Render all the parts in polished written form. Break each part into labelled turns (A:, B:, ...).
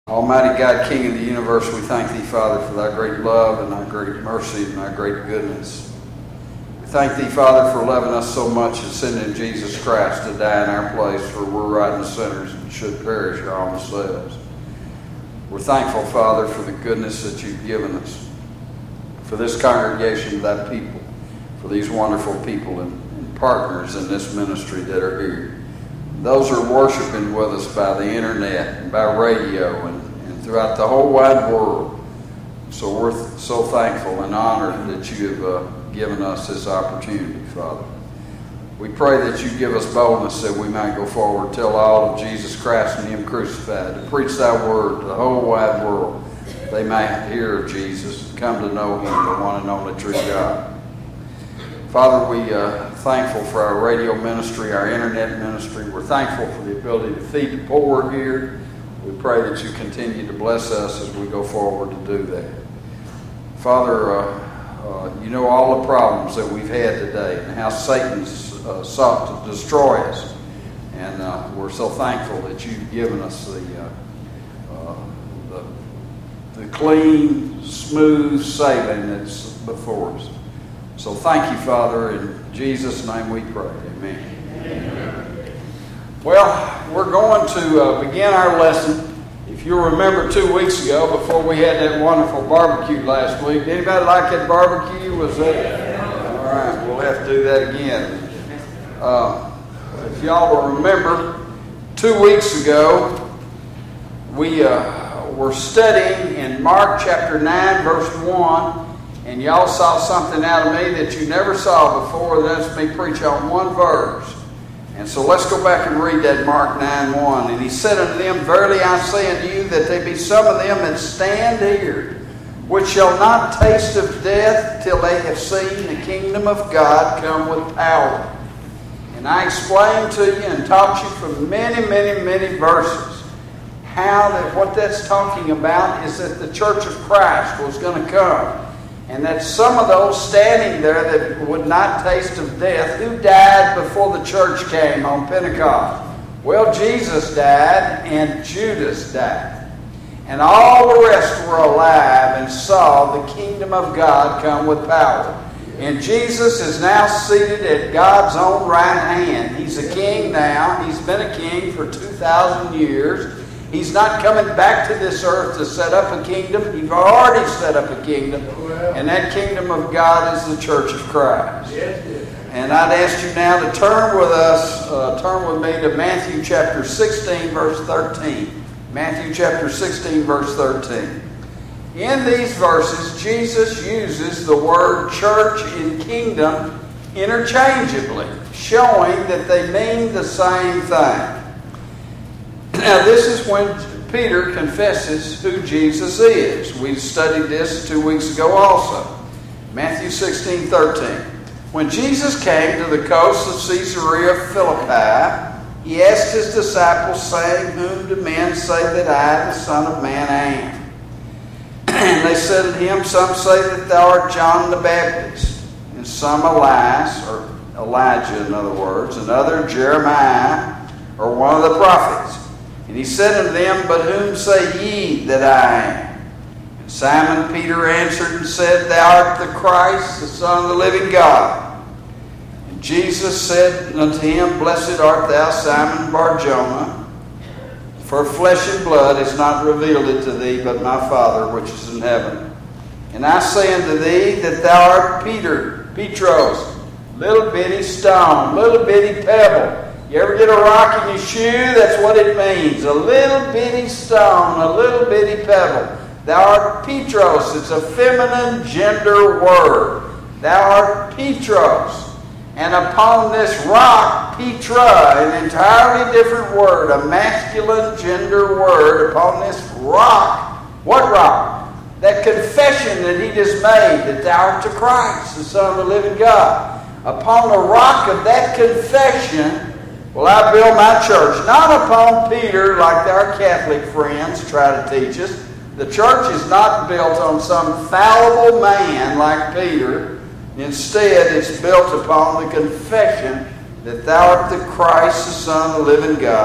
A: Almighty God, King of the universe, we thank thee, Father, for thy great love and thy great mercy and thy great goodness. We thank thee, Father, for loving us so much and sending Jesus Christ to die in our place, for we're rotten sinners and should perish our own selves. We're thankful, Father, for the goodness that you've given us, for this congregation of thy people, for these wonderful people and partners in this ministry that are here. Those are worshiping with us by the internet and by radio and throughout the whole wide world. So we're so thankful and honored that you have given us this opportunity, Father. We pray that you give us boldness that we might go forward, tell all of Jesus Christ and him crucified, to preach thy word to the whole wide world. They might hear of Jesus and come to know him, the one and only true God. Father, we are thankful for our radio ministry, our internet ministry. We're thankful for the ability to feed the poor here. We pray that you continue to bless us as we go forward to do that. Father, you know all the problems that we've had today and how Satan's sought to destroy us. And we're so thankful that you've given us the clean, smooth sailing that's before us. So thank you, Father. In Jesus' name we pray. Amen. Amen. Well, we're going to begin our lesson. If you remember 2 weeks ago, before we had that wonderful barbecue last week, anybody like that barbecue? Was that? All right, we'll have to do that again. If y'all will remember, 2 weeks ago, we were studying in Mark chapter 9, verse 1. And y'all saw something out of me that you never saw before. That's me preach on one verse. And so let's go back and read that Mark 9:1. And he said unto them, Verily I say unto you, that there be some of them that stand here, which shall not taste of death till they have seen the kingdom of God come with power. And I explained to you and taught you from many, many, many verses how that what that's talking about is that the church of Christ was going to come. And that some of those standing there that would not taste of death, who died before the church came on Pentecost? Well, Jesus died and Judas died. And all the rest were alive and saw the kingdom of God come with power. And Jesus is now seated at God's own right hand. He's a king now. He's been a king for 2,000 years. He's not coming back to this earth to set up a kingdom. He's already set up a kingdom. And that kingdom of God is the church of Christ. And I'd ask you now to turn with me to Matthew chapter 16, verse 13. Matthew chapter 16, verse 13. In these verses, Jesus uses the word church and kingdom interchangeably, showing that they mean the same thing. Now, this is when Peter confesses who Jesus is. We studied this 2 weeks ago also. Matthew 16:13. When Jesus came to the coast of Caesarea Philippi, he asked his disciples, saying, Whom do men say that I, the Son of Man, am? And they said to him, Some say that thou art John the Baptist, and some Elias, or Elijah in other words, and other Jeremiah, or one of the prophets. And he said unto them, But whom say ye that I am? And Simon Peter answered and said, Thou art the Christ, the Son of the living God. And Jesus said unto him, Blessed art thou, Simon Bar-Jonah, for flesh and blood has not revealed it to thee, but my Father which is in heaven. And I say unto thee that thou art Peter, Petros, little bitty stone, little bitty pebble. You ever get a rock in your shoe? That's what it means. A little bitty stone, a little bitty pebble. Thou art Petros. It's a feminine gender word. Thou art Petros. And upon this rock, Petra, an entirely different word, a masculine gender word, upon this rock. What rock? That confession that he just made, that thou art the Christ, the Son of the living God. Upon the rock of that confession, will I build my church, not upon Peter like our Catholic friends try to teach us. The church is not built on some fallible man like Peter. Instead, it's built upon the confession that thou art the Christ, the Son of the living God.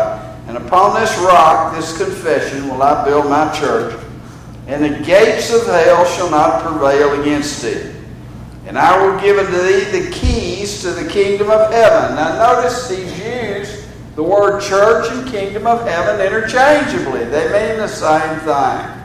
A: And upon this rock, this confession, will I build my church, and the gates of hell shall not prevail against it. And I will give unto thee the keys to the kingdom of heaven. Now notice he's used the word church and kingdom of heaven interchangeably. They mean the same thing.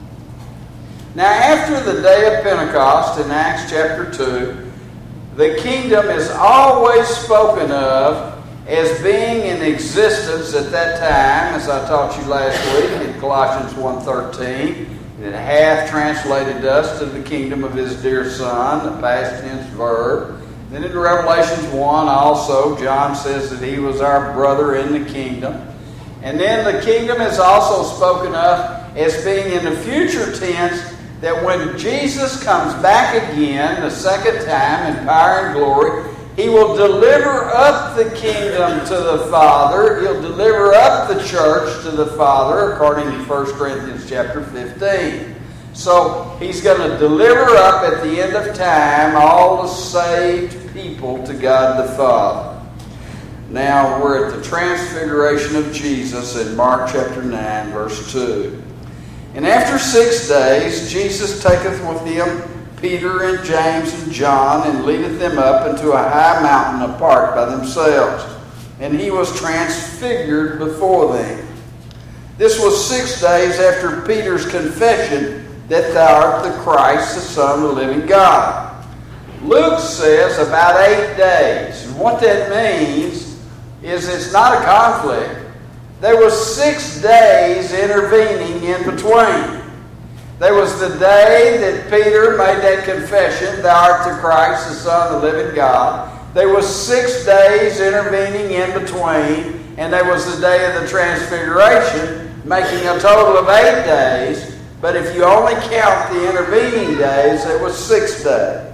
A: Now after the day of Pentecost in Acts chapter 2, the kingdom is always spoken of as being in existence at that time, as I taught you last week in Colossians 1:13. It hath translated us to the kingdom of his dear Son, the past tense verb. Then in Revelations 1 also, John says that he was our brother in the kingdom. And then the kingdom is also spoken of as being in the future tense, that when Jesus comes back again, the second time in power and glory, he will deliver up the kingdom to the Father. He'll deliver up the church to the Father, according to 1 Corinthians chapter 15. So he's going to deliver up at the end of time all the saved people to God the Father. Now we're at the transfiguration of Jesus in Mark chapter 9, verse 2. And after 6 days, Jesus taketh with him Peter and James and John, and leadeth them up into a high mountain apart by themselves. And he was transfigured before them. This was 6 days after Peter's confession that thou art the Christ, the Son of the living God. Luke says about 8 days. And what that means is it's not a conflict. There was 6 days intervening in between. There was the day that Peter made that confession, thou art the Christ, the Son of the living God. There was 6 days intervening in between, and there was the day of the transfiguration, making a total of 8 days. But if you only count the intervening days, it was 6 days.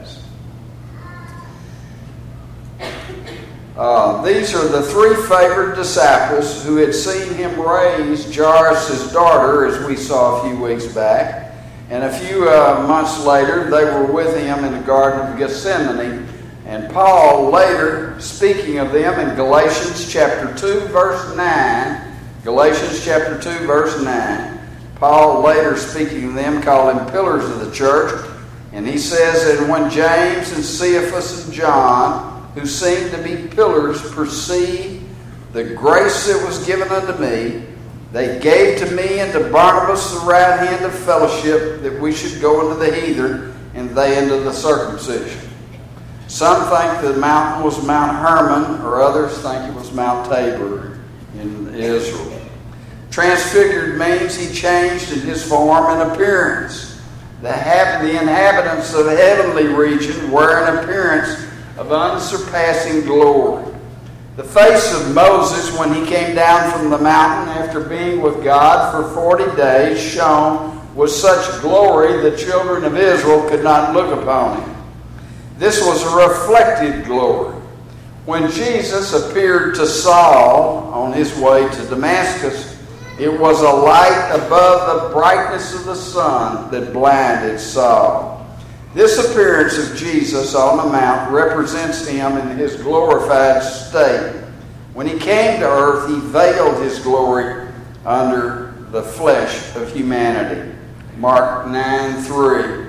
A: These are the 3 favored disciples who had seen him raise Jairus' daughter, as we saw a few weeks back. And a few months later, they were with him in the Garden of Gethsemane. And Paul later, speaking of them in Galatians chapter 2, verse 9, Galatians chapter 2, verse 9, Paul later, speaking of them, called them pillars of the church. And he says, and when James and Cephas and John, who seemed to be pillars, perceived the grace that was given unto me, they gave to me and to Barnabas the right hand of fellowship, that we should go into the heathen, and they into the circumcision. Some think the mountain was Mount Hermon, or others think it was Mount Tabor in Israel. Transfigured means he changed in his form and appearance. The inhabitants of the heavenly region wear an appearance of unsurpassing glory. The face of Moses, when he came down from the mountain after being with God for 40 days, shone with such glory the children of Israel could not look upon him. This was a reflected glory. When Jesus appeared to Saul on his way to Damascus, it was a light above the brightness of the sun that blinded Saul. This appearance of Jesus on the mount represents him in his glorified state. When he came to earth, he veiled his glory under the flesh of humanity. Mark 9:3.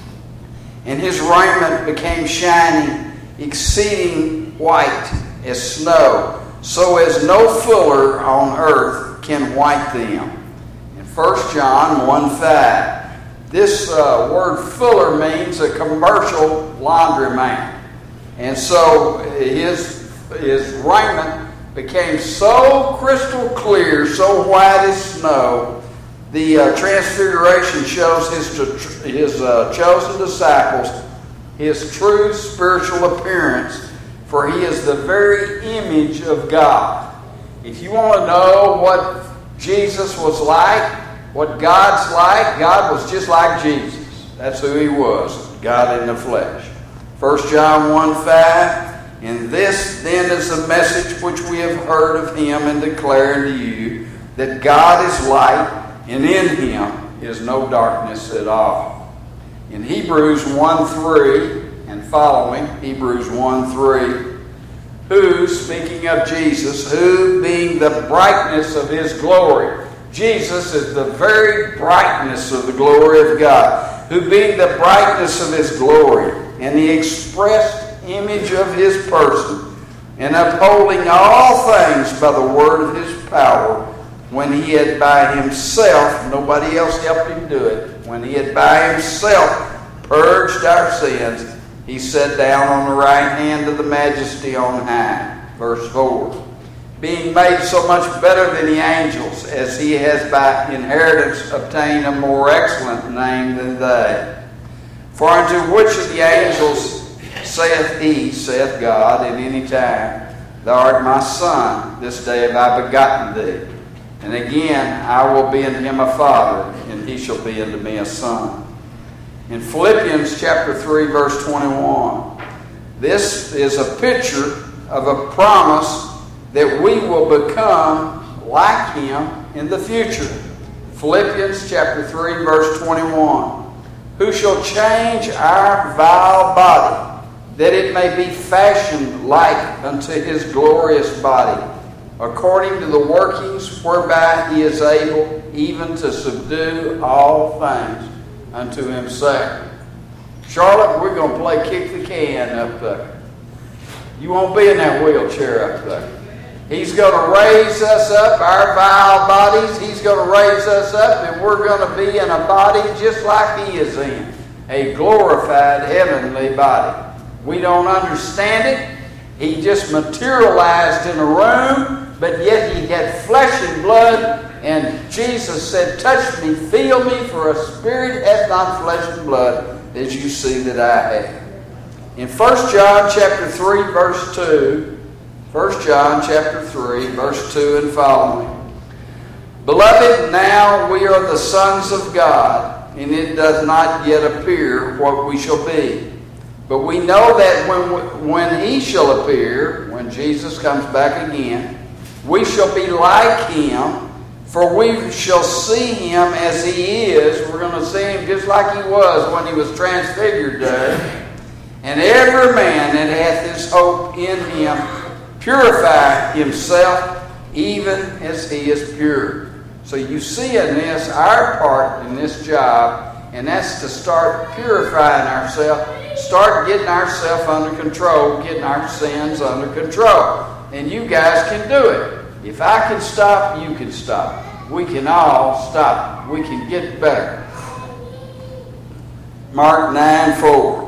A: And his raiment became shining, exceeding white as snow, so as no fuller on earth can white them. In 1 John 1:5. This word fuller means a commercial laundromat. And so his raiment became so crystal clear, so white as snow. The transfiguration shows his chosen disciples his true spiritual appearance, for he is the very image of God. If you want to know what Jesus was like, what God's like, God was just like Jesus. That's who he was, God in the flesh. 1 John 1:5, and this then is the message which we have heard of him and declare unto you, that God is light, and in him is no darkness at all. In Hebrews 1:3 and following, Hebrews 1:3, who, speaking of Jesus, who being the brightness of his glory. Jesus is the very brightness of the glory of God. Who being the brightness of his glory and the expressed image of his person, and upholding all things by the word of his power, when he had by himself, nobody else helped him do it, when he had by himself purged our sins, he sat down on the right hand of the majesty on high. Verse 4. Being made so much better than the angels, as he has by inheritance obtained a more excellent name than they. For unto which of the angels saith God at any time, Thou art my son, this day have I begotten thee. And again, I will be unto him a father, and he shall be unto me a son. In Philippians chapter 3, verse 21, this is a picture of a promise that we will become like him in the future. Philippians chapter 3, verse 21. Who shall change our vile body, that it may be fashioned like unto his glorious body, according to the workings whereby he is able even to subdue all things unto himself. Charlotte, we're going to play kick the can up there. You won't be in that wheelchair up there. He's going to raise us up, our vile bodies. He's going to raise us up, and we're going to be in a body just like he is in. A glorified heavenly body. We don't understand it. He just materialized in a room, but yet he had flesh and blood. And Jesus said, touch me, feel me, for a spirit hath not flesh and blood, as you see that I have. In 1 John chapter 3, verse 2, 1 John chapter 3, verse 2 and following. Beloved, now we are the sons of God, and it doth not yet appear what we shall be. But we know that when he shall appear, when Jesus comes back again, we shall be like him, for we shall see him as he is. We're going to see him just like he was when he was transfigured there. And every man that hath this hope in him purify himself, even as he is pure. So you see in this, our part in this job, and that's to start purifying ourselves, start getting ourselves under control, getting our sins under control. And you guys can do it. If I can stop, you can stop. We can all stop. We can get better. Mark 9:4.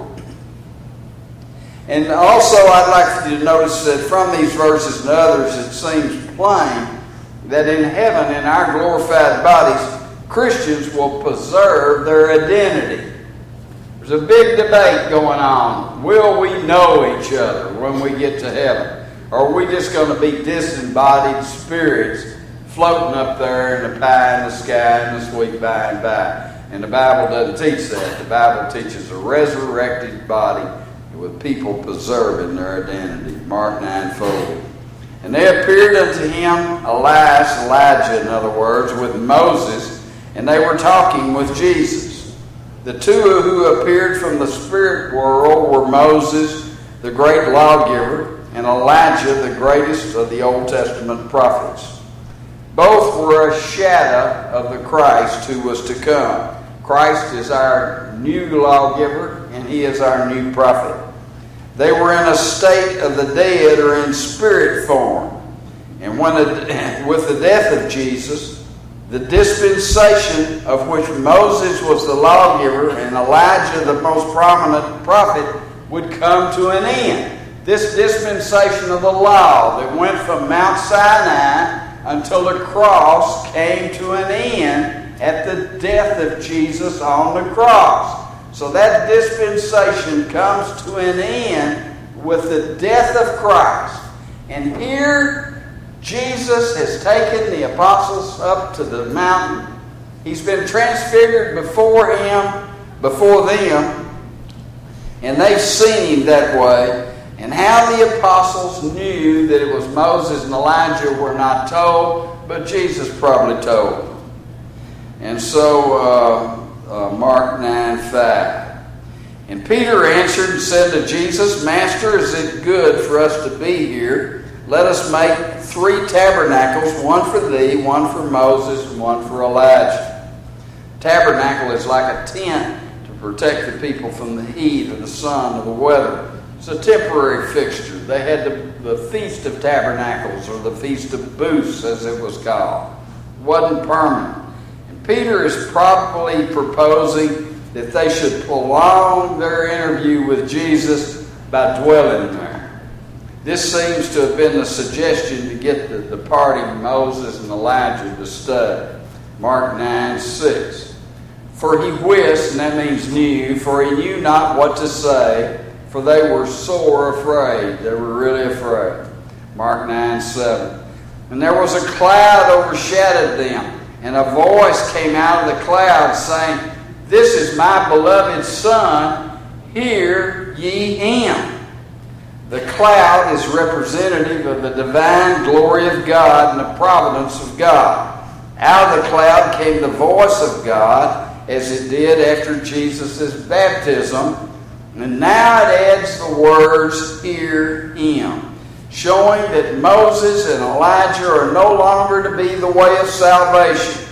A: And also I'd like you to notice that from these verses and others, it seems plain that in heaven, in our glorified bodies, Christians will preserve their identity. There's a big debate going on. Will we know each other when we get to heaven? Or are we just going to be disembodied spirits floating up there in the pie in the sky and the sweet by and by? And the Bible doesn't teach that. The Bible teaches a resurrected body with people preserving their identity. Mark 9:4. And they appeared unto him, Elijah in other words, with Moses, and they were talking with Jesus. The two who appeared from the spirit world were Moses, the great lawgiver, and Elijah, the greatest of the Old Testament prophets. Both were a shadow of the Christ who was to come. Christ is our new lawgiver, and he is our new prophet. They were in a state of the dead or in spirit form. And with the death of Jesus, the dispensation of which Moses was the lawgiver and Elijah the most prominent prophet would come to an end. This dispensation of the law that went from Mount Sinai until the cross came to an end at the death of Jesus on the cross. So that dispensation comes to an end with the death of Christ. And here Jesus has taken the apostles up to the mountain. He's been transfigured before them, and they've seen him that way. And how the apostles knew that it was Moses and Elijah were not told, but Jesus probably told them. And so Mark 9:5. And Peter answered and said to Jesus, Master, is it good for us to be here? Let us make 3 tabernacles, one for thee, one for Moses, and one for Elijah. Tabernacle is like a tent to protect the people from the heat of the sun or the weather. It's a temporary fixture. They had the Feast of Tabernacles, or the Feast of Booths, as it was called. It wasn't permanent. And Peter is probably proposing that they should prolong their interview with Jesus by dwelling there. This seems to have been the suggestion to get the party Moses and Elijah to study. Mark 9:6. For he wist, and that means knew, for he knew not what to say, for they were sore afraid. They were really afraid. Mark 9:7. And there was a cloud overshadowed them, and a voice came out of the cloud saying, This is my beloved Son, hear ye him. The cloud is representative of the divine glory of God and the providence of God. Out of the cloud came the voice of God, as it did after Jesus' baptism. And now it adds the words, hear him, showing that Moses and Elijah are no longer to be the way of salvation.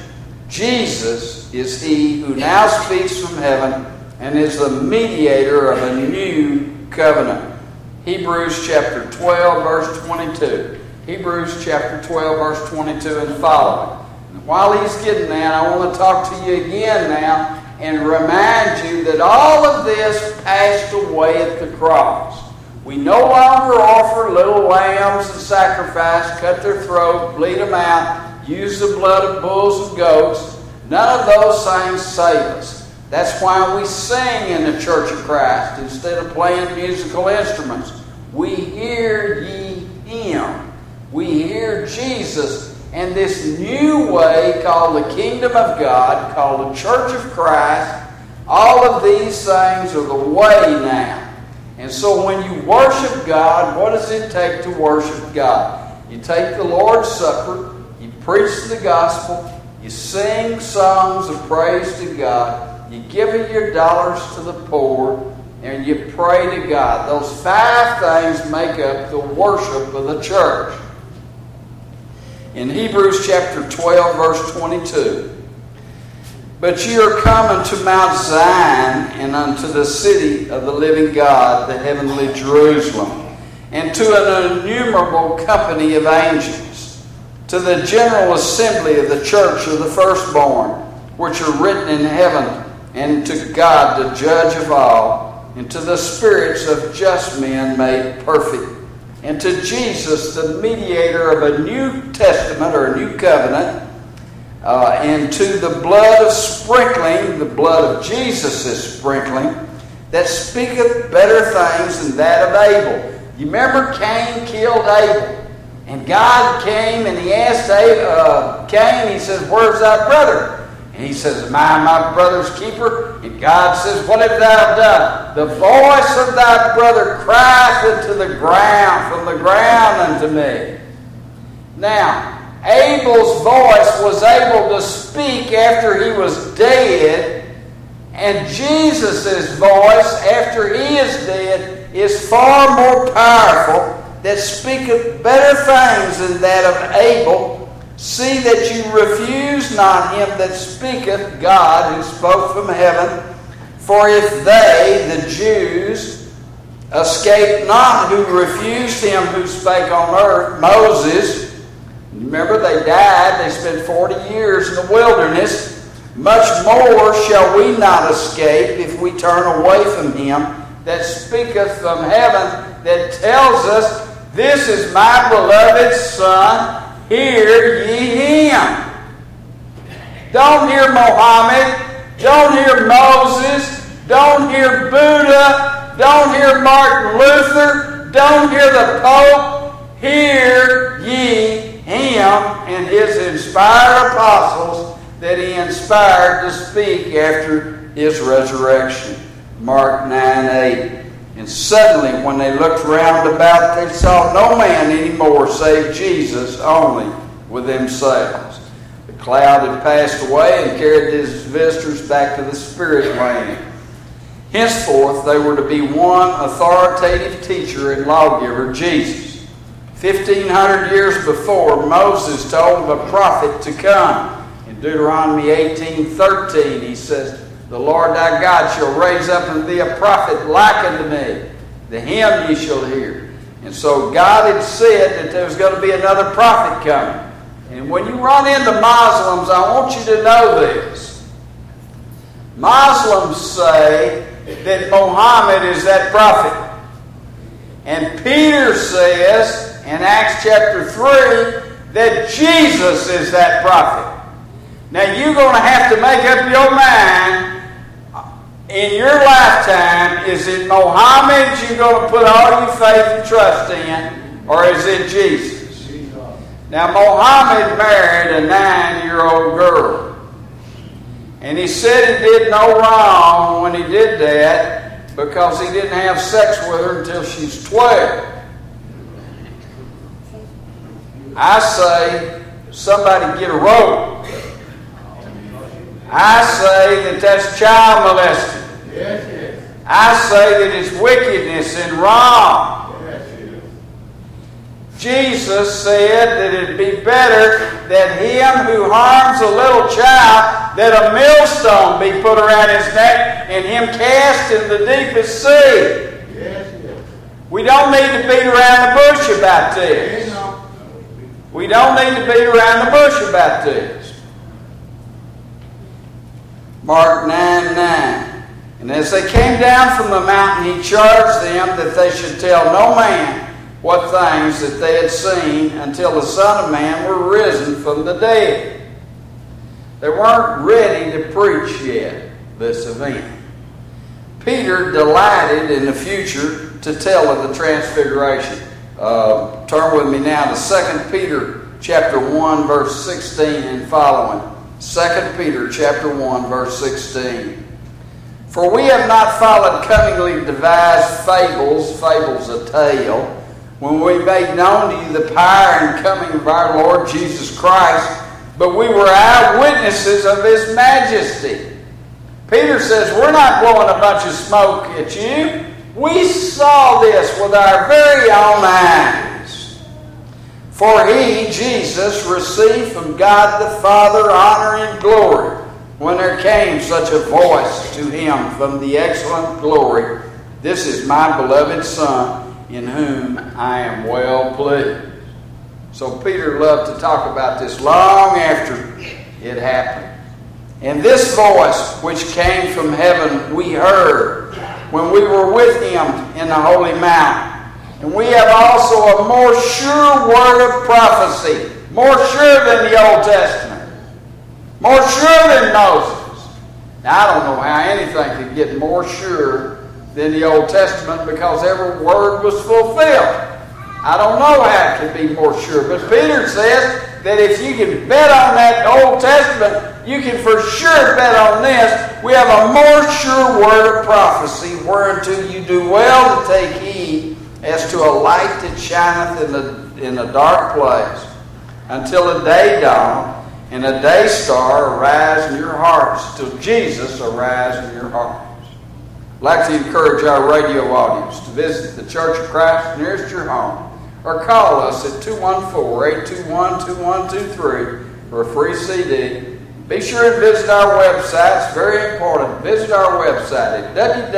A: Jesus is he who now speaks from heaven and is the mediator of a new covenant. Hebrews chapter 12, verse 22. Hebrews chapter 12, verse 22 and following. And while he's getting that, I want to talk to you again now and remind you that all of this passed away at the cross. We no longer offer little lambs and sacrifice, cut their throat, bleed them out, use the blood of bulls and goats. None of those things save us. That's why we sing in the Church of Christ instead of playing musical instruments. We hear ye him. We hear Jesus. And this new way called the kingdom of God, called the Church of Christ, all of these things are the way now. And so when you worship God, what does it take to worship God? You take the Lord's Supper, you preach the gospel, you sing songs of praise to God, you give your dollars to the poor, and you pray to God. Those 5 things make up the worship of the church. In Hebrews chapter 12, verse 22, But ye are come unto Mount Zion, and unto the city of the living God, the heavenly Jerusalem, and to an innumerable company of angels, to the general assembly of the church of the firstborn, which are written in heaven, and to God the judge of all, and to the spirits of just men made perfect, and to Jesus the mediator of a new testament or a new covenant, and to the blood of sprinkling, the blood of Jesus' sprinkling, that speaketh better things than that of Abel. You remember Cain killed Abel, and God came and he asked Cain, he says, Where's thy brother? And he says, Am I my brother's keeper? And God says, What have thou done? The voice of thy brother crieth unto the ground, from the ground unto me. Now, Abel's voice was able to speak after he was dead, and Jesus' voice after he is dead is far more powerful, that speaketh better things than that of Abel. See that you refuse not him that speaketh, God, who spoke from heaven. For if they, the Jews, escaped not who refused him who spake on earth, Moses, remember they died, they spent 40 years in the wilderness, much more shall we not escape if we turn away from him that speaketh from heaven, that tells us, This is my beloved Son, hear ye him. Don't hear Mohammed. Don't hear Moses. Don't hear Buddha. Don't hear Martin Luther. Don't hear the Pope. Hear ye him and his inspired apostles that he inspired to speak after his resurrection. Mark 9:8. And suddenly, when they looked round about, they saw no man any more save Jesus only with themselves. The cloud had passed away and carried his visitors back to the spirit land. Henceforth, they were to be one authoritative teacher and lawgiver, Jesus. 1,500 years before, Moses told of a prophet to come. In Deuteronomy 18:13, he says, "The Lord thy God shall raise up unto thee a prophet like unto me. The him ye shall hear." And so God had said that there was going to be another prophet coming. And when you run into Muslims, I want you to know this. Muslims say that Muhammad is that prophet. And Peter says in Acts chapter 3 that Jesus is that prophet. Now you're going to have to make up your mind in your lifetime, is it Muhammad you're going to put all your faith and trust in, or is it Jesus? Now Muhammad married a 9-year-old girl. And he said he did no wrong when he did that because he didn't have sex with her until she's 12. I say, somebody get a rope. I say that that's child molesting. I say that it's wickedness and wrong. Jesus said that it'd be better that him who harms a little child, that a millstone be put around his neck and him cast in the deepest sea. We don't need to beat around the bush about this. We don't need to beat around the bush about this. Mark 9:9. And as they came down from the mountain, he charged them that they should tell no man what things that they had seen until the Son of Man were risen from the dead. They weren't ready to preach yet, this event. Peter delighted in the future to tell of the transfiguration. Turn with me now to 2 Peter chapter 1, verse 16 and following. 2 Peter chapter 1, verse 16. For we have not followed cunningly devised fables a tale, when we made known to you the power and coming of our Lord Jesus Christ, but we were eyewitnesses of His majesty. Peter says, we're not blowing a bunch of smoke at you. We saw this with our very own eyes. For He, Jesus, received from God the Father honor and glory when there came such a voice to Him from the excellent glory, "This is my beloved Son, in whom I am well pleased." So Peter loved to talk about this long after it happened. And this voice which came from heaven we heard when we were with Him in the holy mount. And we have also a more sure word of prophecy, more sure than the Old Testament, more sure than Moses. Now I don't know how anything could get more sure than the Old Testament because every word was fulfilled. I don't know how it could be more sure. But Peter says that if you can bet on that Old Testament, you can for sure bet on this. We have a more sure word of prophecy, whereunto you do well to take heed, as to a light that shineth in a dark place, until a day dawn, and a day star arise in your hearts, till Jesus arise in your hearts. I'd like to encourage our radio audience to visit the Church of Christ nearest your home, or call us at 214-821-2123 for a free CD. Be sure and visit our website. It's very important. Visit our website at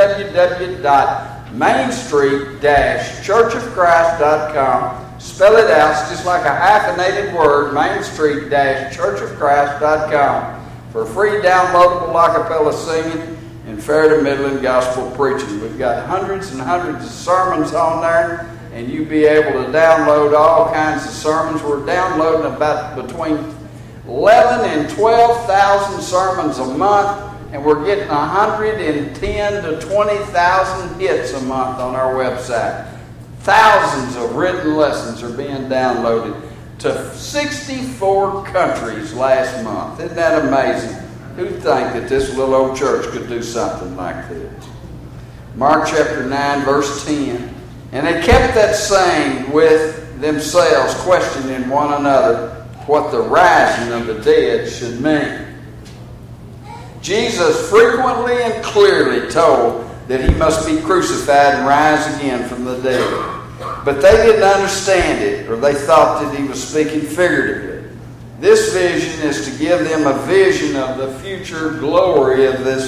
A: www.mainstreet-churchofchrist.com. Spell it out. It's just like a hyphenated word, mainstreet-churchofchrist.com, for free downloadable a cappella singing and fair to middling gospel preaching. We've got hundreds and hundreds of sermons on there, and you'll be able to download all kinds of sermons. We're downloading about between 11 and 12,000 sermons a month, and we're getting 110 to 20,000 hits a month on our website. Thousands of written lessons are being downloaded to 64 countries last month. Isn't that amazing? Who'd think that this little old church could do something like this? Mark chapter 9, verse 10. And they kept that saying with themselves, questioning one another what the rising of the dead should mean. Jesus frequently and clearly told that he must be crucified and rise again from the dead. But they didn't understand it, or they thought that he was speaking figuratively. This vision is to give them a vision of the future glory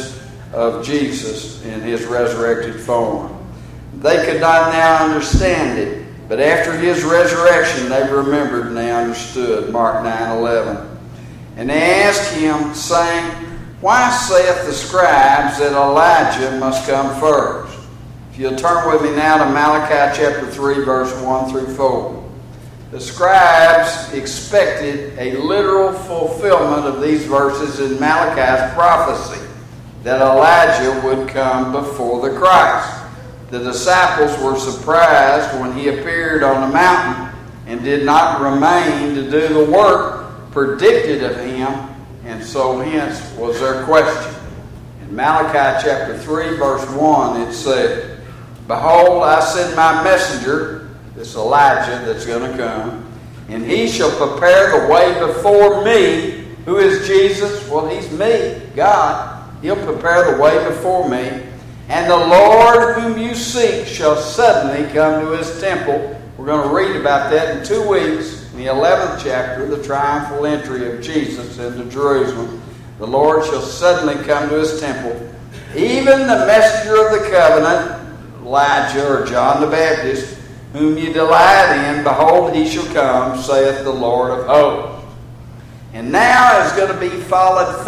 A: of Jesus in his resurrected form. They could not now understand it, but after his resurrection they remembered and they understood. Mark 9:11. And they asked him, saying, Why saith the scribes that Elijah must come first? If you'll turn with me now to Malachi chapter 3, verse 1 through 4. The scribes expected a literal fulfillment of these verses in Malachi's prophecy, that Elijah would come before the Christ. The disciples were surprised when he appeared on the mountain and did not remain to do the work predicted of him, and so hence was their question. In Malachi chapter 3, verse 1, it said, Behold, I send my messenger, this Elijah that's going to come, and he shall prepare the way before me. Who is Jesus? Well, he's me, God. He'll prepare the way before me. And the Lord whom you seek shall suddenly come to his temple. We're going to read about that in 2 weeks, in the 11th chapter, the triumphal entry of Jesus into Jerusalem. The Lord shall suddenly come to his temple. Even the messenger of the covenant, Elijah or John the Baptist, whom you delight in, behold, he shall come, saith the Lord of hosts. And now is going to be followed 5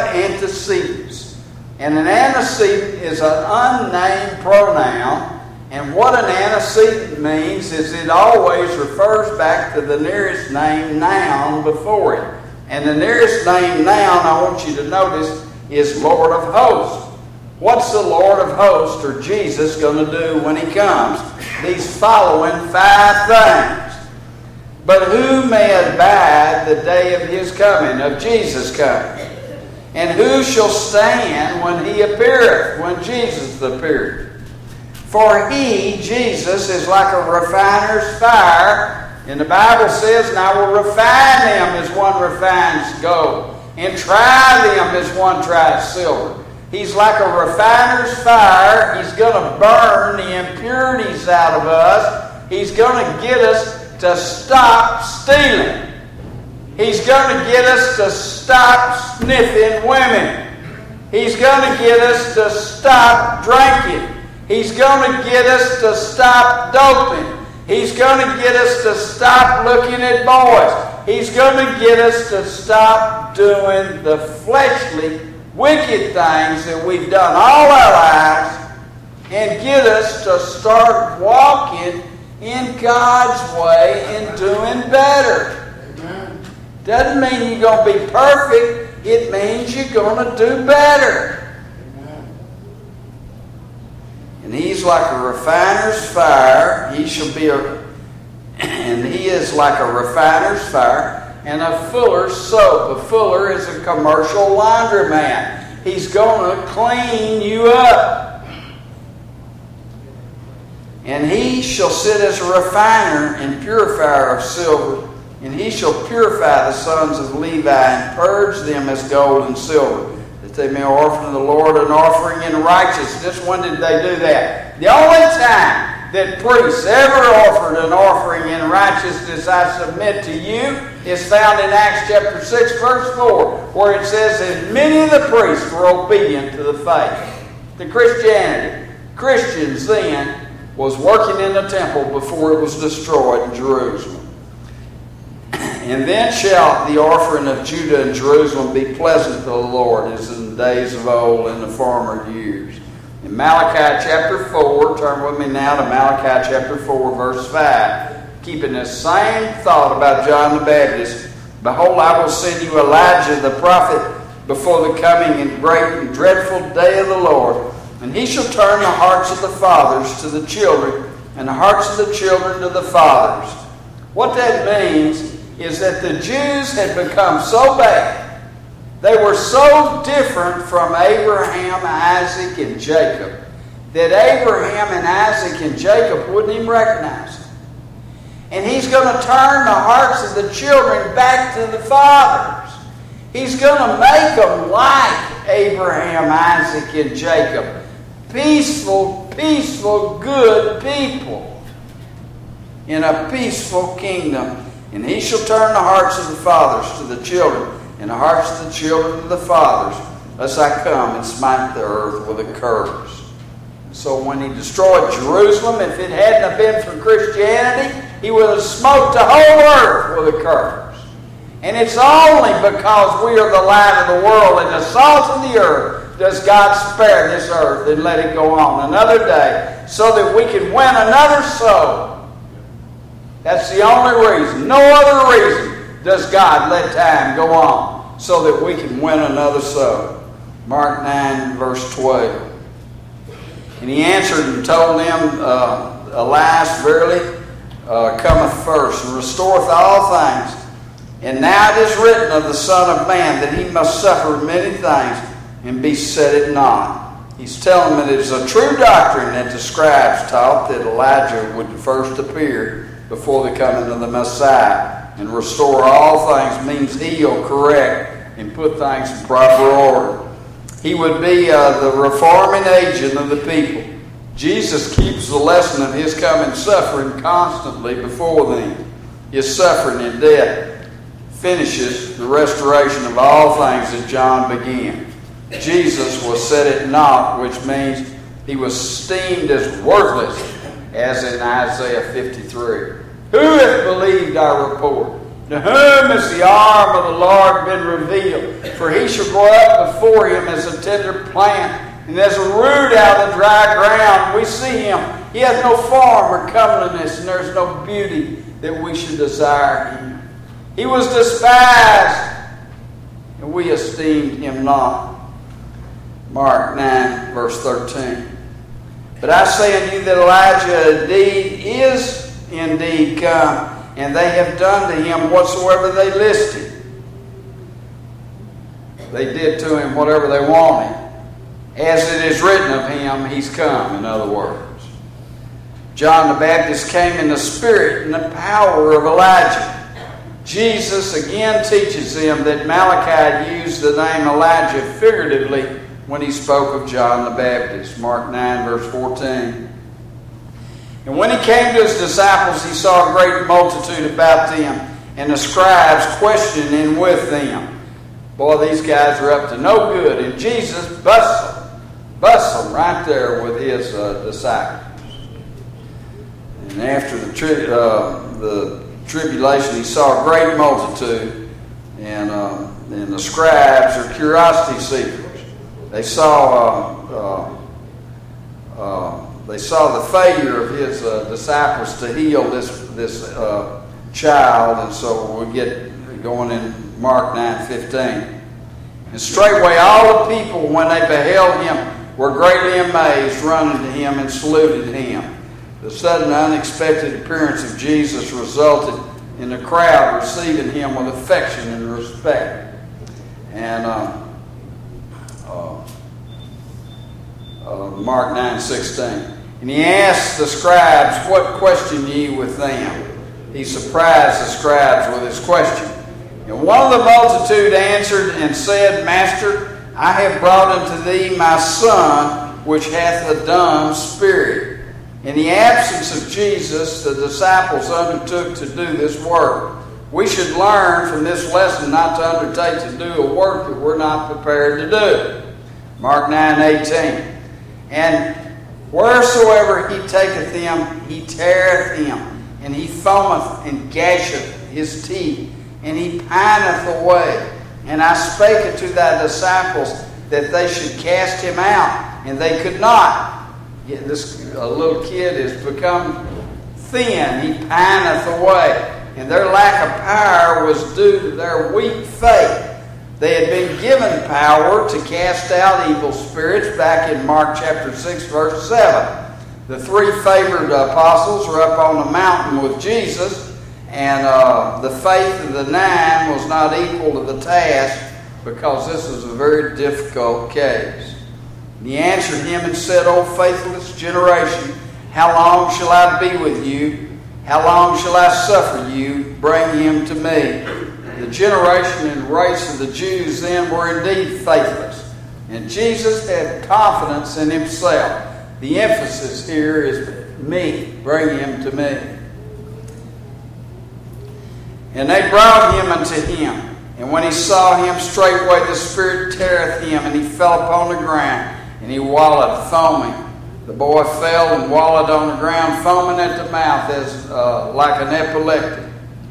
A: antecedents. And an antecedent is an unnamed pronoun. And what an antecedent means is it always refers back to the nearest named noun before it. And the nearest named noun, I want you to notice, is Lord of hosts. What's the Lord of hosts, or Jesus, going to do when he comes? These following 5 things. But who may abide the day of his coming, of Jesus' coming? And who shall stand when he appeareth, when Jesus appeareth? For he, Jesus, is like a refiner's fire. And the Bible says, And I will refine them as one refines gold, and try them as one tries silver. He's like a refiner's fire. He's going to burn the impurities out of us. He's going to get us to stop stealing. He's going to get us to stop sniffing women. He's going to get us to stop drinking. He's going to get us to stop doping. He's going to get us to stop looking at boys. He's going to get us to stop doing the fleshly, wicked things that we've done all our lives, and get us to start walking in God's way and doing better. Amen. Doesn't mean you're going to be perfect. It means you're going to do better. Amen. And he's like a refiner's fire. He is like a refiner's fire and a fuller's soap. A fuller is a commercial laundromat. He's going to clean you up. And he shall sit as a refiner and purifier of silver. And he shall purify the sons of Levi and purge them as gold and silver, that they may offer to the Lord an offering in righteousness. When did they do that? The only time that priests ever offered an offering in righteousness, I submit to you, is found in Acts chapter 6, verse 4, where it says, And many of the priests were obedient to the faith. The Christianity. Christians then was working in the temple before it was destroyed in Jerusalem. And then shall the offering of Judah and Jerusalem be pleasant to the Lord, as in the days of old in the former years. In Malachi chapter 4, turn with me now to Malachi chapter 4, verse 5. Keeping the same thought about John the Baptist, Behold, I will send you Elijah the prophet before the coming and great and dreadful day of the Lord. And he shall turn the hearts of the fathers to the children, and the hearts of the children to the fathers. What that means is that the Jews had become so bad, they were so different from Abraham, Isaac, and Jacob, that Abraham and Isaac and Jacob wouldn't even recognize him. And he's going to turn the hearts of the children back to the fathers. He's going to make them like Abraham, Isaac, and Jacob. peaceful, good people in a peaceful kingdom. And he shall turn the hearts of the fathers to the children, and the hearts of the children to the fathers, lest I come and smite the earth with a curse. So when he destroyed Jerusalem, if it hadn't have been for Christianity, he would have smoked the whole earth with a curse. And it's only because we are the light of the world and the salt of the earth does God spare this earth and let it go on another day so that we can win another soul. That's the only reason. No other reason does God let time go on so that we can win another soul. Mark 9, verse 12. And he answered and told them, Elias verily cometh first, and restoreth all things. And now it is written of the Son of Man that he must suffer many things and be set at naught. He's telling them that it is a true doctrine that the scribes taught that Elijah would first appear before the coming of the Messiah. And restore all things means heal, correct, and put things in proper order. He would be the reforming agent of the people. Jesus keeps the lesson of his coming suffering constantly before them. His suffering and death finishes the restoration of all things that John began. Jesus was set at naught, which means he was esteemed as worthless, as in Isaiah 53. Who hath believed our report? To whom has the arm of the Lord been revealed? For he shall grow up before him as a tender plant, and as a root out of the dry ground. We see him. He hath no form or comeliness, and there is no beauty that we should desire him. He was despised, and we esteemed him not. Mark 9, verse 13. But I say unto you that Elijah is indeed come, and they have done to him whatsoever they listed. They did to him whatever they wanted. As it is written of him, he's come, in other words. John the Baptist came in the spirit and the power of Elijah. Jesus again teaches them that Malachi used the name Elijah figuratively when he spoke of John the Baptist. Mark 9, verse 14. And when he came to his disciples, he saw a great multitude about them, and the scribes questioning with them. Boy, these guys are up to no good. And Jesus busts them right there with his disciples. And after the tribulation, he saw a great multitude, and the scribes are curiosity seekers. They saw the failure of his disciples to heal this child, and so we get going in Mark 9:15. And straightway all the people, when they beheld him, were greatly amazed, running to him and saluted him. The sudden unexpected appearance of Jesus resulted in the crowd receiving him with affection and respect. And Mark 9:16. And he asked the scribes, What question ye with them? He surprised the scribes with his question. And one of the multitude answered and said, Master, I have brought unto thee my son, which hath a dumb spirit. In the absence of Jesus, the disciples undertook to do this work. We should learn from this lesson not to undertake to do a work that we're not prepared to do. Mark 9:18. And wheresoever he taketh him, he teareth him, and he foameth and gasheth his teeth, and he pineth away. And I spake unto thy disciples that they should cast him out, and they could not. Yet this little kid has become thin. He pineth away. And their lack of power was due to their weak faith. They had been given power to cast out evil spirits back in Mark chapter 6, verse 7. The three favored apostles were up on the mountain with Jesus, and the faith of the 9 was not equal to the task because this was a very difficult case. And he answered him and said, O faithless generation, how long shall I be with you? How long shall I suffer you? Bring him to me. The generation and race of the Jews then were indeed faithless. And Jesus had confidence in himself. The emphasis here is me. Bring him to me. And they brought him unto him. And when he saw him, straightway the Spirit teareth him, and he fell upon the ground, and he wallowed, foaming. The boy fell and wallowed on the ground, foaming at the mouth as like an epileptic.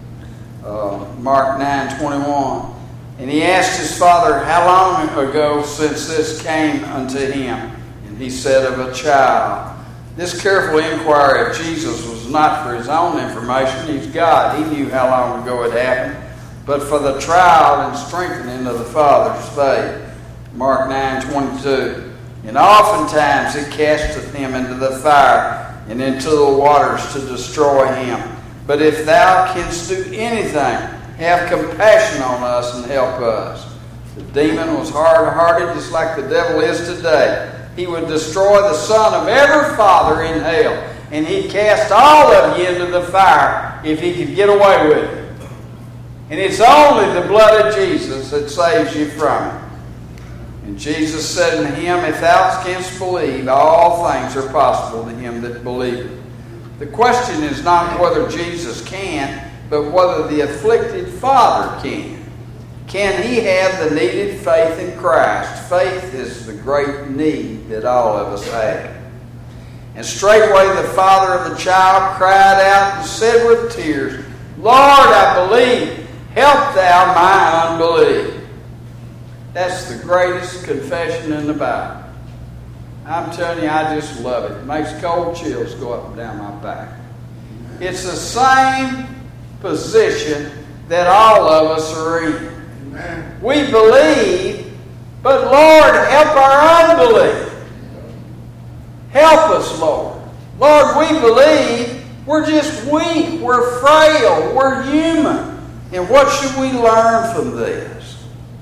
A: Mark 9:21. And he asked his father, how long ago since this came unto him? And he said, of a child. This careful inquiry of Jesus was not for his own information. He's God. He knew how long ago it happened. But for the trial and strengthening of the Father's faith. Mark 9:22. And oftentimes he casteth him into the fire and into the waters to destroy him. But if thou canst do anything, have compassion on us and help us. The demon was hard-hearted just like the devil is today. He would destroy the son of every father in hell. And he'd cast all of you into the fire if he could get away with it. And it's only the blood of Jesus that saves you from it. And Jesus said unto him, if thou canst believe, all things are possible to him that believeth. The question is not whether Jesus can, but whether the afflicted father can. Can he have the needed faith in Christ? Faith is the great need that all of us have. And straightway the father of the child cried out and said with tears, Lord, I believe, help thou my unbelief. That's the greatest confession in the Bible. I'm telling you, I just love it. It makes cold chills go up and down my back. It's the same position that all of us are in. Amen. We believe, but Lord, help our unbelief. Help us, Lord. Lord, we believe. We're just weak. We're frail. We're human. And what should we learn from this?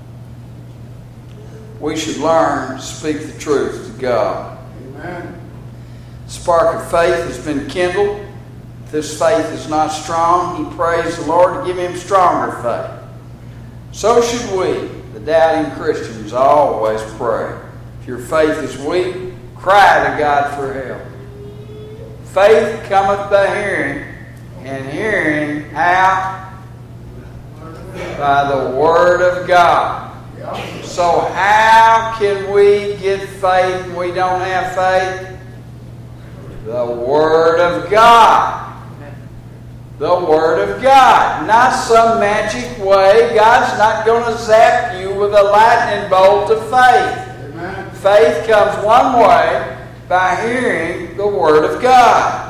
A: We should learn to speak the truth to God. Amen. The spark of faith has been kindled. If this faith is not strong, he prays the Lord to give him stronger faith. So should we, the doubting Christians, always pray. If your faith is weak, cry to God for help. Faith cometh by hearing, and hearing how? By the Word of God. So how can we get faith when we don't have faith? The Word of God. The Word of God. Not some magic way. God's not going to zap you with a lightning bolt of faith. Amen. Faith comes one way, by hearing the Word of God.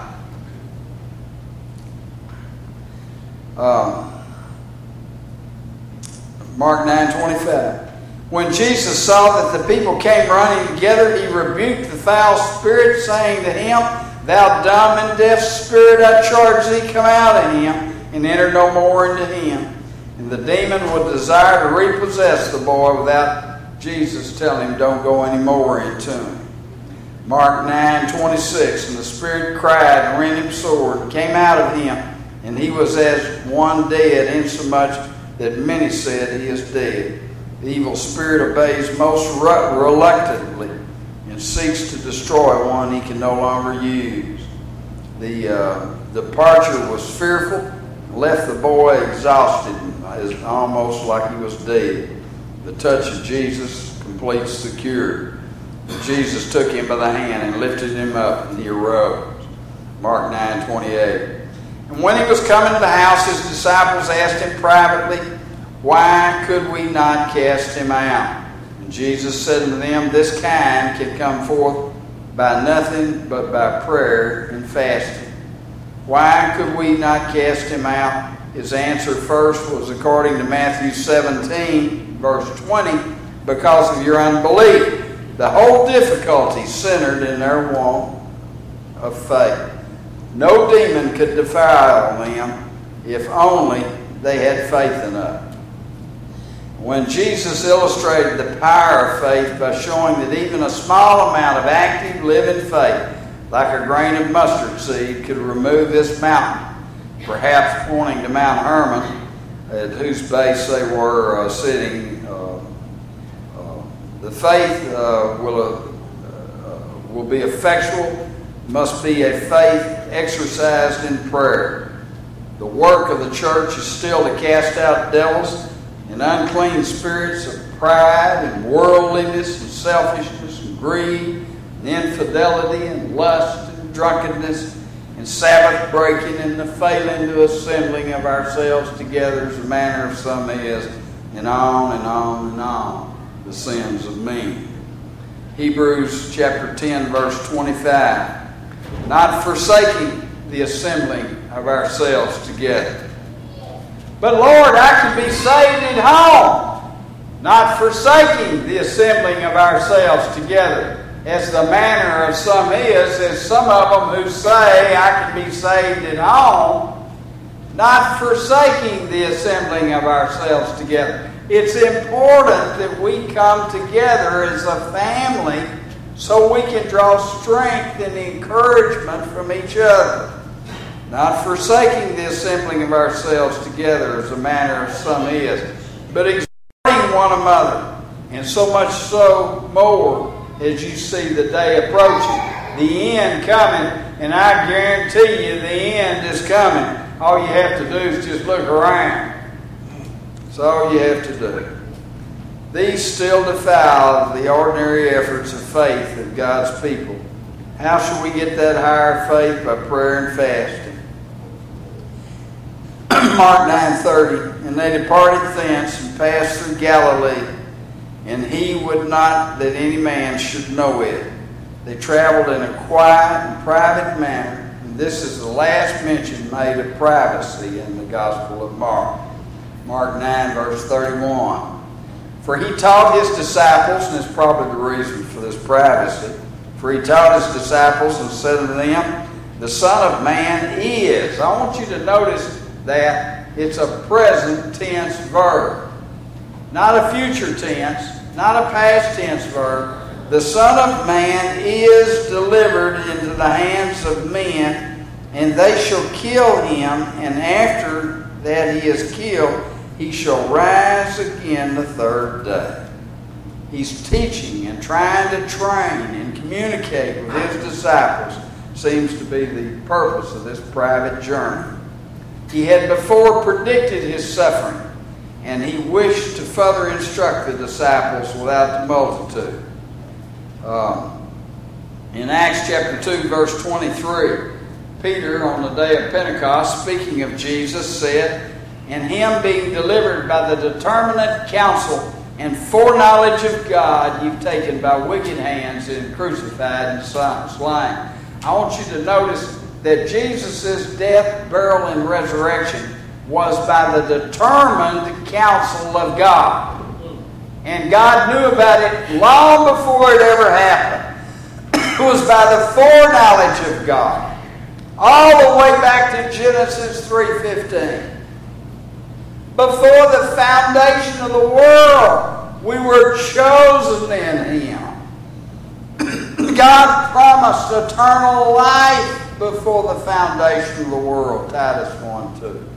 A: Mark 9:25. When Jesus saw that the people came running together, he rebuked the foul spirit, saying to him, Thou dumb and deaf spirit, I charge thee, come out of him, and enter no more into him. And the demon would desire to repossess the boy without Jesus telling him, don't go any more into him. Mark 9:26. And the spirit cried and rent him sore, and came out of him, and he was as one dead, insomuch that many said, He is dead. The evil spirit obeys most reluctantly and seeks to destroy one he can no longer use. The departure was fearful, left the boy exhausted, almost like he was dead. The touch of Jesus completes the cure. Jesus took him by the hand and lifted him up, and he arose. Mark 9:28. And when he was coming to the house, his disciples asked him privately, Why could we not cast him out? And Jesus said unto them, This kind can come forth by nothing but by prayer and fasting. Why could we not cast him out? His answer first was according to Matthew 17, verse 20, because of your unbelief. The whole difficulty centered in their want of faith. No demon could defile them if only they had faith enough. When Jesus illustrated the power of faith by showing that even a small amount of active, living faith, like a grain of mustard seed, could remove this mountain, perhaps pointing to Mount Hermon, at whose base they were sitting, The faith will be effectual, must be a faith exercised in prayer. The work of the church is still to cast out devils and unclean spirits of pride and worldliness and selfishness and greed and infidelity and lust and drunkenness and Sabbath breaking and the failing to assembling of ourselves together as the manner of some is, and on and on and on, the sins of men. Hebrews chapter 10 verse 25. Not forsaking the assembling of ourselves together. But Lord, I can be saved at home. Not forsaking the assembling of ourselves together, as the manner of some is, as some of them who say, I can be saved at home. Not forsaking the assembling of ourselves together. It's important that we come together as a family so we can draw strength and encouragement from each other. Not forsaking the assembling of ourselves together as the manner of some is, but exhorting one another, and so much so more as you see the day approaching, the end coming, and I guarantee you the end is coming. All you have to do is just look around. That's all you have to do. These still defile the ordinary efforts of faith of God's people. How shall we get that higher faith? By prayer and fasting. Mark 9:30, and they departed thence and passed through Galilee, and he would not that any man should know it. They traveled in a quiet and private manner, and this is the last mention made of privacy in the Gospel of Mark. Mark 9 verse 31. For he taught his disciples, and it's probably the reason for this privacy, for he taught his disciples and said unto them, the Son of Man is. I want you to notice that it's a present tense verb. Not a future tense, not a past tense verb. The Son of Man is delivered into the hands of men, and they shall kill him, and after that he is killed, he shall rise again the third day. He's teaching and trying to train and communicate with his disciples. Seems to be the purpose of this private journey. He had before predicted his suffering, and he wished to further instruct the disciples without the multitude. In Acts chapter 2, verse 23, Peter, on the day of Pentecost, speaking of Jesus, said, and him being delivered by the determinate counsel and foreknowledge of God, you've taken by wicked hands and crucified and slain. I want you to notice that Jesus' death, burial, and resurrection was by the determined counsel of God. And God knew about it long before it ever happened. It was by the foreknowledge of God. All the way back to Genesis 3:15. Before the foundation of the world, we were chosen in Him. God promised eternal life before the foundation of the world. Titus 1:2.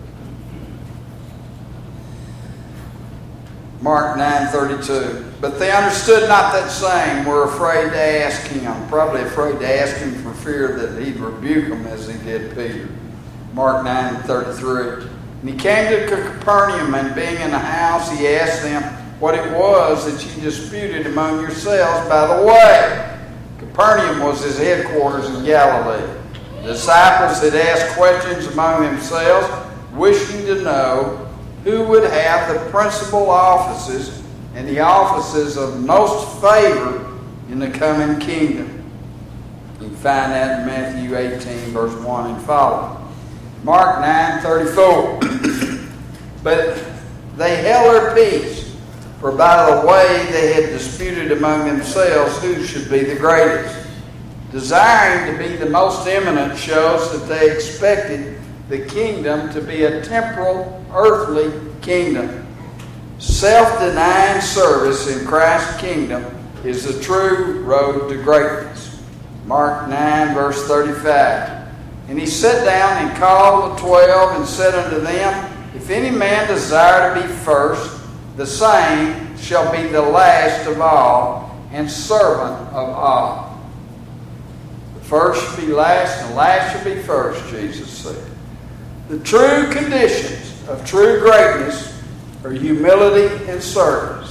A: Mark 9:32. But they understood not that saying, were afraid to ask him. Probably afraid to ask him for fear that he'd rebuke them as he did Peter. Mark 9:33. And he came to Capernaum, and being in the house, he asked them what it was that you disputed among yourselves by the way. Capernaum was his headquarters in Galilee. The disciples had asked questions among themselves, wishing to know who would have the principal offices and the offices of most favor in the coming kingdom. You can find that in Matthew 18, verse 1 and following. Mark 9:34. But they held their peace, for by the way they had disputed among themselves who should be the greatest. Desiring to be the most eminent shows that they expected the kingdom to be a temporal, earthly kingdom. Self-denying service in Christ's kingdom is the true road to greatness. Mark 9, verse 35. And he sat down and called the 12 and said unto them, if any man desire to be first, the same shall be the last of all and servant of all. The first shall be last, and the last shall be first, Jesus said. The true conditions of true greatness are humility and service.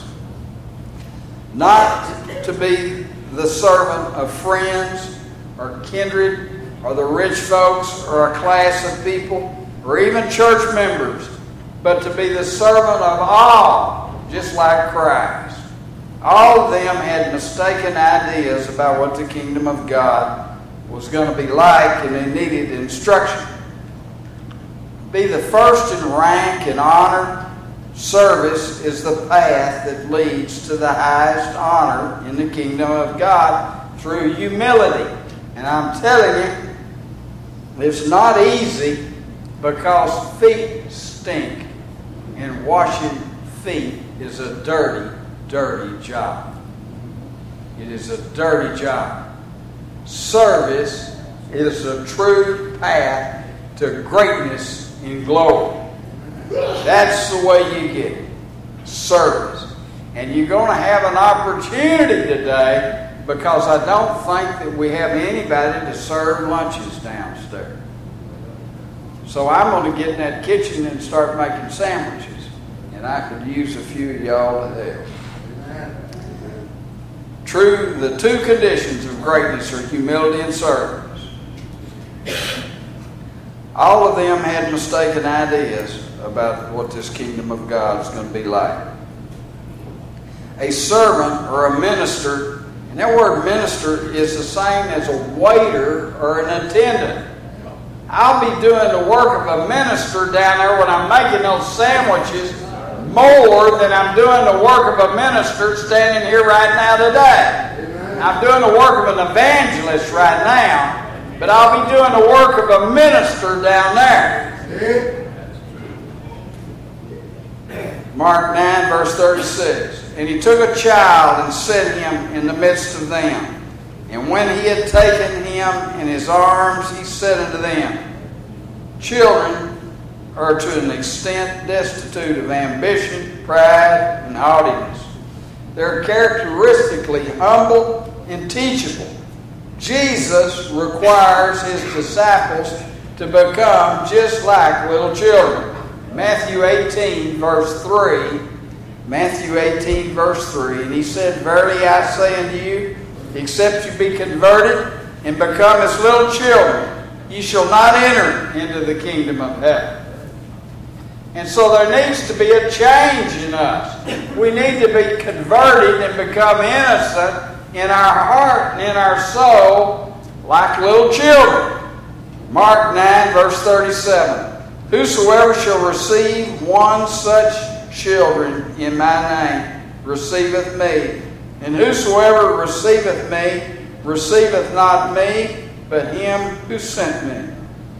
A: Not to be the servant of friends or kindred or the rich folks or a class of people or even church members, but to be the servant of all, just like Christ. All of them had mistaken ideas about what the kingdom of God was going to be like, and they needed instruction. Be the first in rank and honor. Service is the path that leads to the highest honor in the kingdom of God through humility. And I'm telling you, it's not easy because feet stink. And washing feet is a dirty, dirty job. It is a dirty job. Service is a true path to greatness in glory. That's the way you get it. Service. And you're going to have an opportunity today, because I don't think that we have anybody to serve lunches downstairs. So I'm going to get in that kitchen and start making sandwiches. And I could use a few of y'all to help. True, the two conditions of greatness are humility and service. All of them had mistaken ideas about what this kingdom of God is going to be like. A servant or a minister, and that word minister is the same as a waiter or an attendant. I'll be doing the work of a minister down there when I'm making those sandwiches more than I'm doing the work of a minister standing here right now today. I'm doing the work of an evangelist right now, but I'll be doing the work of a minister down there. Mark 9, verse 36. And he took a child and set him in the midst of them. And when he had taken him in his arms, he said unto them, Children are to an extent destitute of ambition, pride, and haughtiness. They're characteristically humble and teachable. Jesus requires his disciples to become just like little children. Matthew 18, verse 3. Matthew 18, verse 3. And he said, Verily I say unto you, except you be converted and become as little children, ye shall not enter into the kingdom of heaven. And so there needs to be a change in us. We need to be converted and become innocent in our heart and in our soul like little children. Mark 9, verse 37. Whosoever shall receive one such children in my name receiveth me. And whosoever receiveth me receiveth not me, but him who sent me.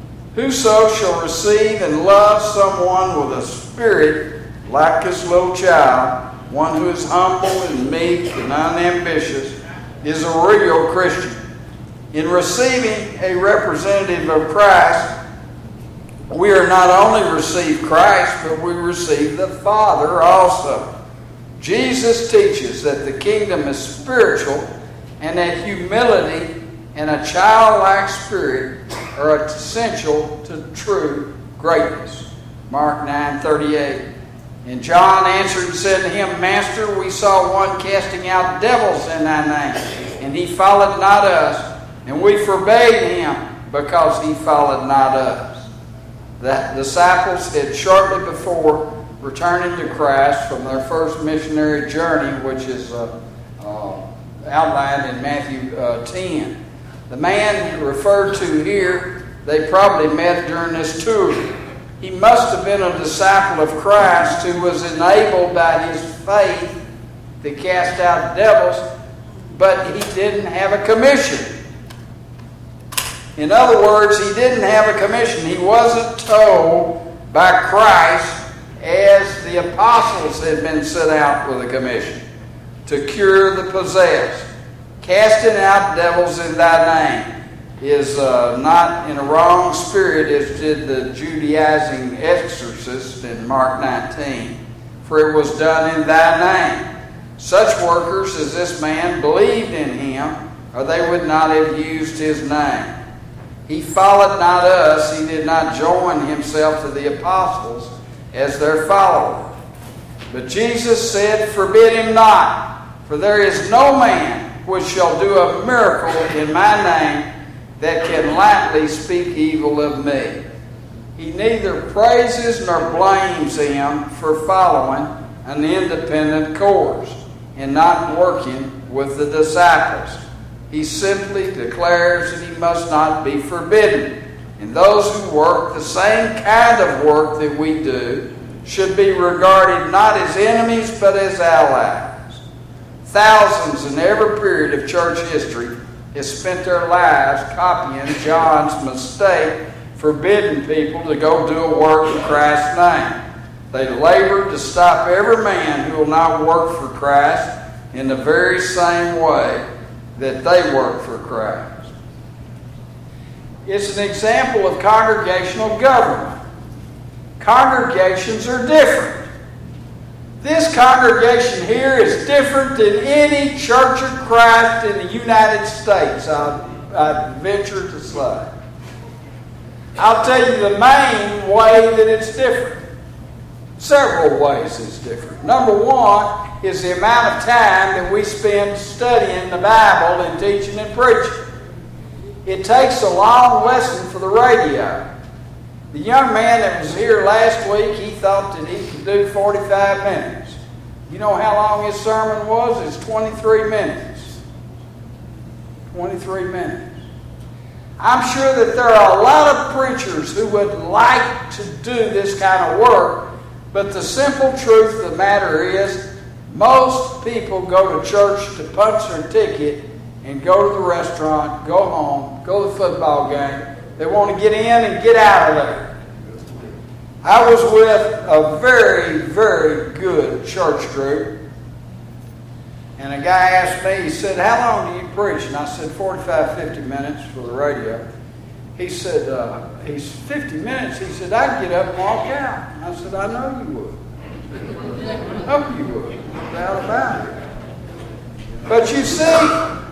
A: Whoso shall receive and love someone with a spirit like this little child, one who is humble and meek and unambitious, is a real Christian. In receiving a representative of Christ, we are not only receive Christ, but we receive the Father also. Jesus teaches that the kingdom is spiritual and that humility and a childlike spirit are essential to true greatness. Mark 9:38. And John answered and said to him, Master, we saw one casting out devils in thy name, and he followed not us, and we forbade him because he followed not us. The disciples had shortly before returning to Christ from their first missionary journey, which is outlined in Matthew 10. The man referred to here, they probably met during this tour. He must have been a disciple of Christ who was enabled by his faith to cast out devils, but he didn't have a commission. In other words, he didn't have a commission. He wasn't told by Christ, as the apostles had been sent out with a commission, to cure the possessed. Casting out devils in thy name is not in a wrong spirit as did the Judaizing exorcist in Mark 19. For it was done in thy name. Such workers as this man believed in him, or they would not have used his name. He followed not us, he did not join himself to the apostles as their follower. But Jesus said, Forbid him not, for there is no man which shall do a miracle in my name that can lightly speak evil of me. He neither praises nor blames him for following an independent course and not working with the disciples. He simply declares that he must not be forbidden. And those who work the same kind of work that we do should be regarded not as enemies but as allies. Thousands in every period of church history have spent their lives copying John's mistake, forbidding people to go do a work in Christ's name. They labored to stop every man who will not work for Christ in the very same way that they work for Christ. It's an example of congregational government. Congregations are different. This congregation here is different than any Church of Christ in the United States, I venture to say. I'll tell you the main way that it's different. Several ways it's different. Number one is the amount of time that we spend studying the Bible and teaching and preaching. It takes a long lesson for the radio. The young man that was here last week, he thought that he could do 45 minutes. You know how long his sermon was? It's 23 minutes. 23 minutes. I'm sure that there are a lot of preachers who would like to do this kind of work, but the simple truth of the matter is most people go to church to punch their ticket and go to the restaurant, go home, go to the football game. They want to get in and get out of there. I was with a very, very good church group, and a guy asked me, he said, how long do you preach? And I said, 45, 50 minutes for the radio. He said, he's 50 minutes. He said, I can get up and walk out. And I said, I know you would. I know you would. No doubt about it. But you see,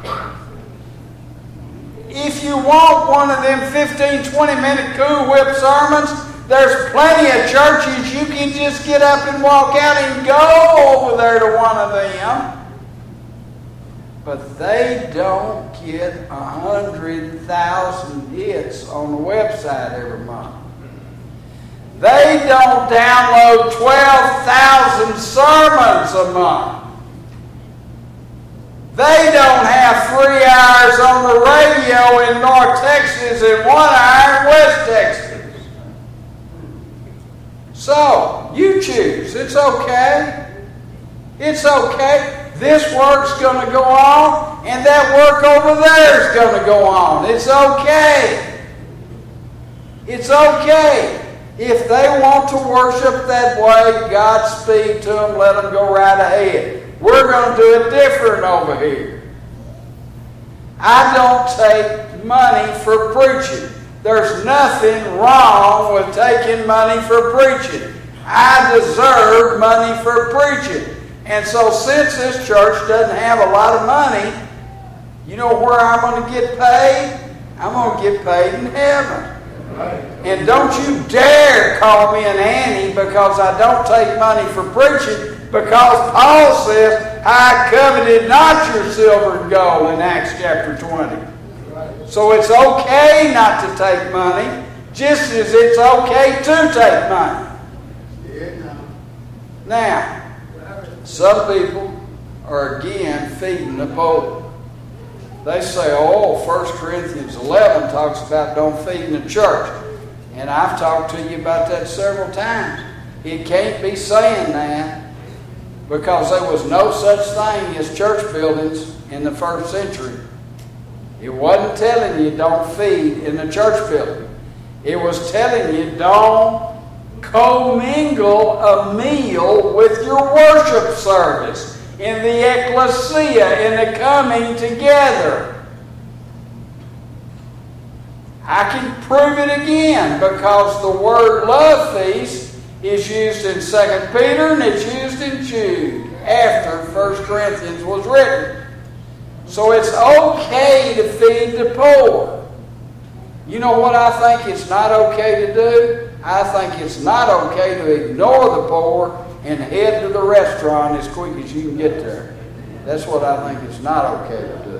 A: if you want one of them 15, 20-minute Cool Whip sermons, there's plenty of churches you can just get up and walk out and go over there to one of them. But they don't get 100,000 hits on the website every month. They don't download 12,000 sermons a month. They don't have 3 hours on the radio in North Texas and 1 hour in West Texas. So, you choose. It's okay. It's okay. This work's going to go on, and that work over there is going to go on. It's okay. It's okay. If they want to worship that way, Godspeed to them, let them go right ahead. We're going to do it different over here. I don't take money for preaching. There's nothing wrong with taking money for preaching. I deserve money for preaching. And so since this church doesn't have a lot of money, you know where I'm going to get paid? I'm going to get paid in heaven. And don't you dare call me an Annie because I don't take money for preaching, because Paul says, I coveted not your silver and gold in Acts chapter 20. So it's okay not to take money, just as it's okay to take money. Now, some people are again feeding the poor. They say, 1 Corinthians 11 talks about don't feed in the church. And I've talked to you about that several times. It can't be saying that because there was no such thing as church buildings in the first century. It wasn't telling you don't feed in the church building. It was telling you don't commingle a meal with your worship service in the ecclesia, in the coming together. I can prove it again because the word love feast is used in 2 Peter and it's used in Jude. after 1 Corinthians was written. So it's okay to feed the poor. You know what I think it's not okay to do? I think it's not okay to ignore the poor and head to the restaurant as quick as you can get there. That's what I think it's not okay to do.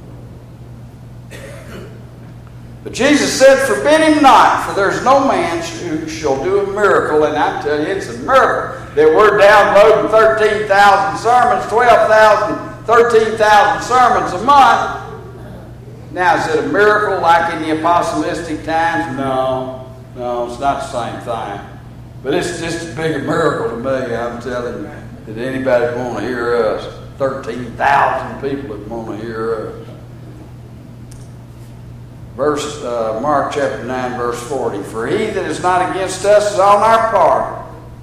A: But Jesus said, forbid him not, for there's no man who shall do a miracle. And I tell you, it's a miracle that we're downloading 13,000 sermons, 12,000, 13,000 sermons a month. Now, is it a miracle like in the apostolistic times? No, it's not the same thing. But it's just a bigger miracle to me, I'm telling you, that anybody would want to hear us. 13,000 people would want to hear us. Mark chapter 9, verse 40. For he that is not against us is on our part.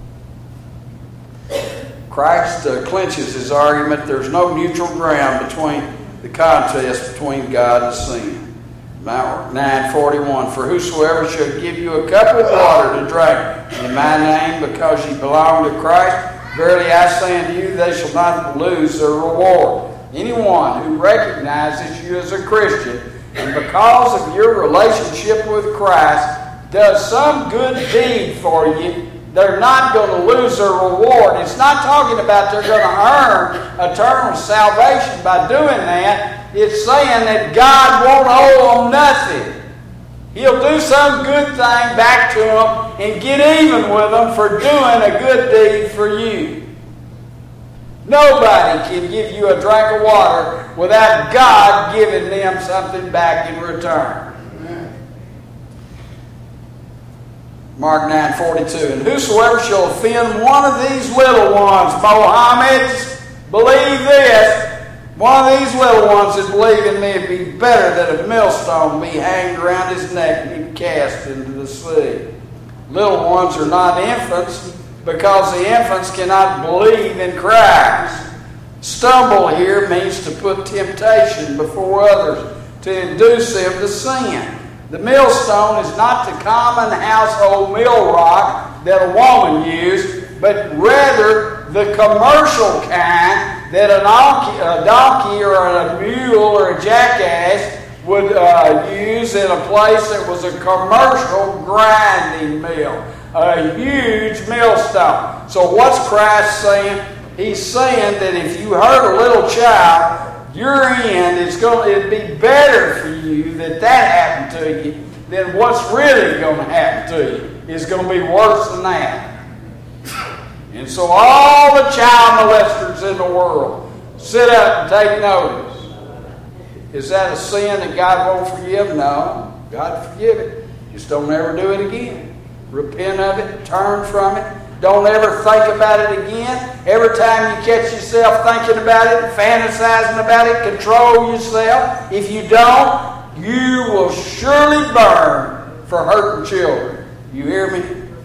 A: Christ clinches his argument. There's no neutral ground between the contest between God and sin. Mark 9:41. For whosoever shall give you a cup of water to drink in my name, because ye belong to Christ, verily I say unto you, they shall not lose their reward. Anyone who recognizes you as a Christian and because of your relationship with Christ does some good deed for you, they're not going to lose their reward. It's not talking about they're going to earn eternal salvation by doing that. It's saying that God won't owe them nothing. He'll do some good thing back to them and get even with them for doing a good deed for you. Nobody can give you a drink of water without God giving them something back in return. Mark 9:42. And whosoever shall offend one of these little ones, Mohammedans, believe this. One of these little ones that believe in me, it'd be better that a millstone be hanged around his neck and be cast into the sea. Little ones are not infants because the infants cannot believe in Christ. Stumble here means to put temptation before others, to induce them to sin. The millstone is not the common household mill rock that a woman used, but rather the commercial kind that a donkey or a mule or a jackass would use in a place that was a commercial grinding mill, a huge millstone. So what's Christ saying? He's saying that if you hurt a little child, your end it'd be better for you that happened to you than what's really going to happen to you. It's going to be worse than that. And so all the child molesters in the world sit up and take notice. Is that a sin that God won't forgive? No. God forgive it. Just don't ever do it again. Repent of it. Turn from it. Don't ever think about it again. Every time you catch yourself thinking about it, fantasizing about it, control yourself. If you don't, you will surely burn for hurting children. You hear me?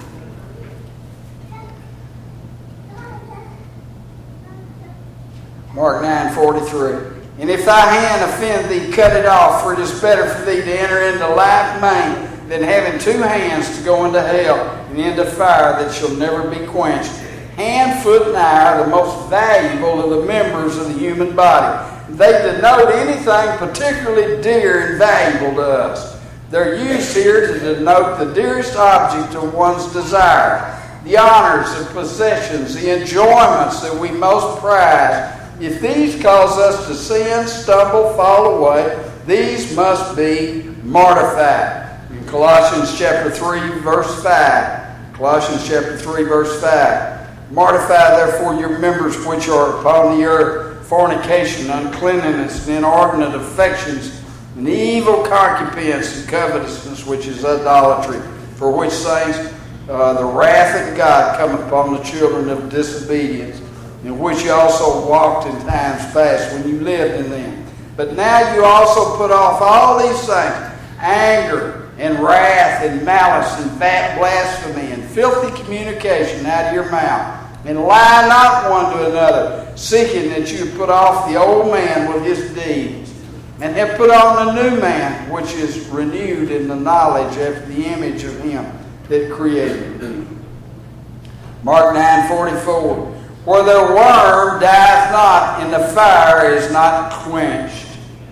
A: Mark 9:43. And if thy hand offend thee, cut it off, for it is better for thee to enter into life maimed than having two hands to go into hell and into fire that shall never be quenched. Hand, foot, and eye are the most valuable of the members of the human body. They denote anything particularly dear and valuable to us. They're used here to denote the dearest object of one's desire, the honors and possessions, the enjoyments that we most prize. If these cause us to sin, stumble, fall away, these must be mortified. In Colossians chapter 3, verse 5. Colossians chapter 3, verse 5. Mortify therefore your members which are upon the earth, fornication, uncleanness, and inordinate affections, and evil concubinence, and covetousness, which is idolatry, for which things the wrath of God cometh upon the children of disobedience, in which you also walked in times past when you lived in them. But now you also put off all these things, anger and wrath and malice and fat blasphemy and filthy communication out of your mouth. And lie not one to another, seeking that you put off the old man with his deeds, and have put on a new man, which is renewed in the knowledge after the image of him that created him. Mark 9:44. where their worm dieth not, and the fire is not quenched.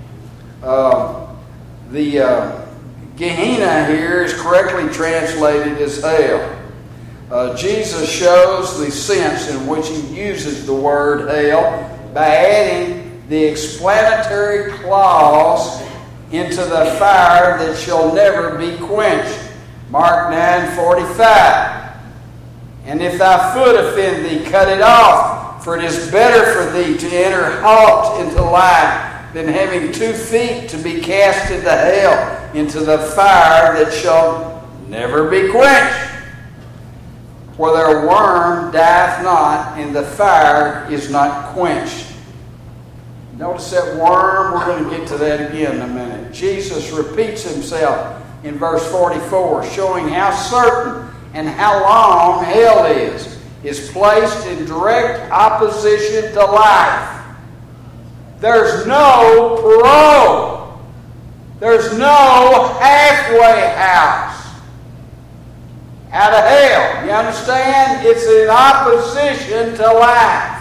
A: The Gehenna here is correctly translated as hell. Jesus shows the sense in which he uses the word hell by adding the explanatory clause into the fire that shall never be quenched. Mark 9:45. And if thy foot offend thee, cut it off, for it is better for thee to enter halt into life than having 2 feet to be cast into hell, into the fire that shall never be quenched. For their worm dieth not, and the fire is not quenched. Notice that worm. We're going to get to that again in a minute. Jesus repeats himself in verse 44, showing how certain and how long hell is placed in direct opposition to life. There's no parole. There's no halfway house out of hell. You understand? It's in opposition to life.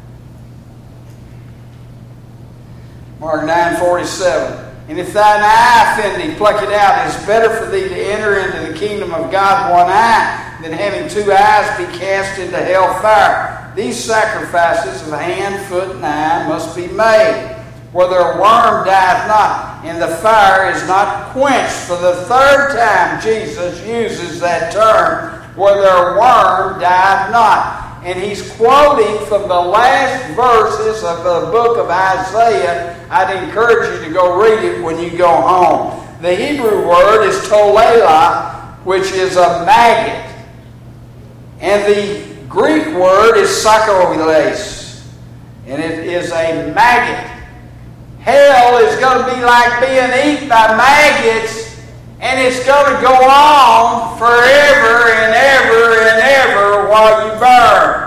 A: Mark 9:47. And if thine eye offend thee, pluck it out. It is better for thee to enter into the kingdom of God one eye than having 2 eyes be cast into hell fire. These sacrifices of hand, foot, and eye must be made, where their worm dieth not, and the fire is not quenched. For the 3rd time Jesus uses that term, where their worm dieth not. And he's quoting from the last verses of the book of Isaiah. I'd encourage you to go read it when you go home. The Hebrew word is tolela, which is a maggot. And the Greek word is sarkoiles, and it is a maggot. Hell is going to be like being eaten by maggots, and it's going to go on forever and ever and ever while you burn.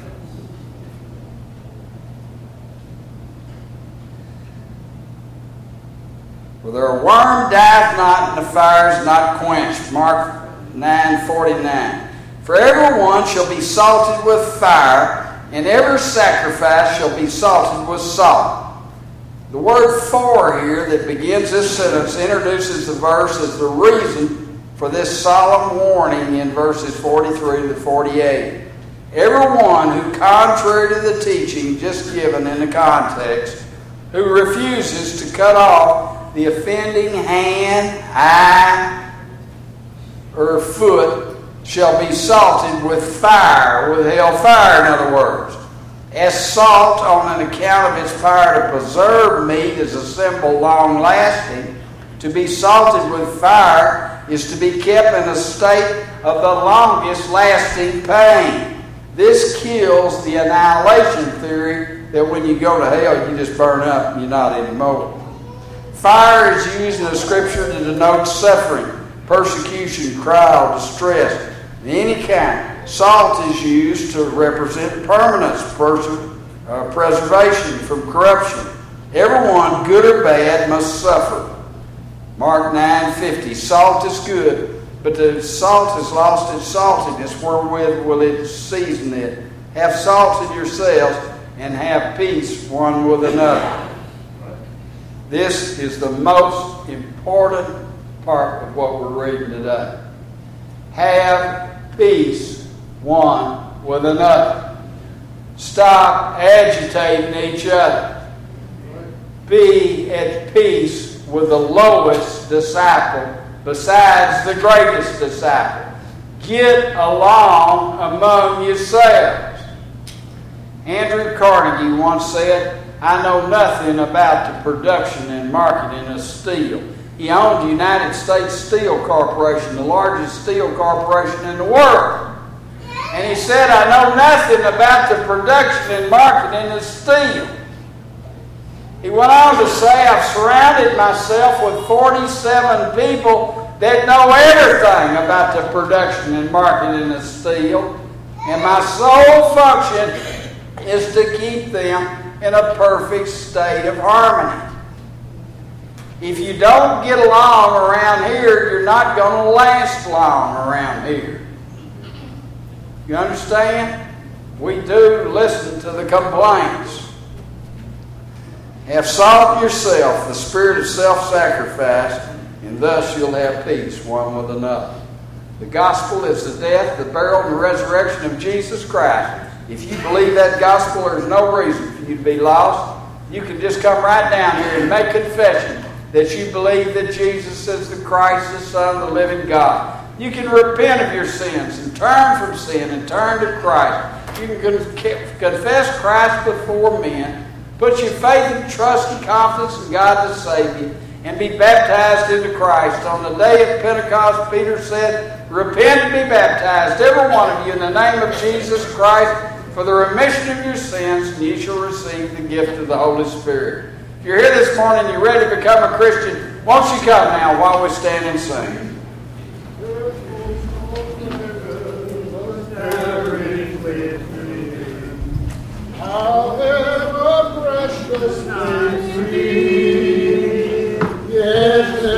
A: For their worm dieth not, and the fire is not quenched. Mark 9:49. For everyone shall be salted with fire, and every sacrifice shall be salted with salt. The word "for" here that begins this sentence introduces the verse as the reason for this solemn warning in verses 43 to 48. Everyone who, contrary to the teaching just given in the context, who refuses to cut off the offending hand, eye, or foot shall be salted with fire, with hell fire, in other words. As salt, on an account of its power to preserve meat, is a symbol long-lasting, to be salted with fire is to be kept in a state of the longest-lasting pain. This kills the annihilation theory that when you go to hell, you just burn up and you're not anymore. Fire is used in the Scripture to denote suffering, persecution, trial, distress, of any kind. Salt is used to represent permanence, preservation from corruption. Everyone, good or bad, must suffer. Mark 9:50. Salt is good, but the salt has lost its saltiness. Wherewith will it season it? Have salted yourselves, and have peace one with another. This is the most important part of what we're reading today. Have peace one with another. Stop agitating each other. Be at peace with the lowest disciple besides the greatest disciple. Get along among yourselves. Andrew Carnegie once said, "I know nothing about the production and marketing of steel." He owned the United States Steel Corporation, the largest steel corporation in the world. And he said, "I know nothing about the production and marketing of steel." He went on to say, "I've surrounded myself with 47 people that know everything about the production and marketing of steel, and my sole function is to keep them in a perfect state of harmony. If you don't get along around here, you're not going to last long around here." You understand? we do listen to the complaints. Have sought yourself the spirit of self-sacrifice, and thus you'll have peace one with another. The gospel is the death, the burial, and the resurrection of Jesus Christ. If you believe that gospel, there's no reason for you to be lost. You can just come right down here and make confession that you believe that Jesus is the Christ, the Son of the living God. You can repent of your sins and turn from sin and turn to Christ. You can confess Christ before men, put your faith and trust and confidence in God to save you, and be baptized into Christ. On the day of Pentecost, Peter said, repent and be baptized, every one of you, in the name of Jesus Christ, for the remission of your sins, and you shall receive the gift of the Holy Spirit. If you're here this morning and you're ready to become a Christian, won't you come now while we stand and sing?
B: However precious may be, yes.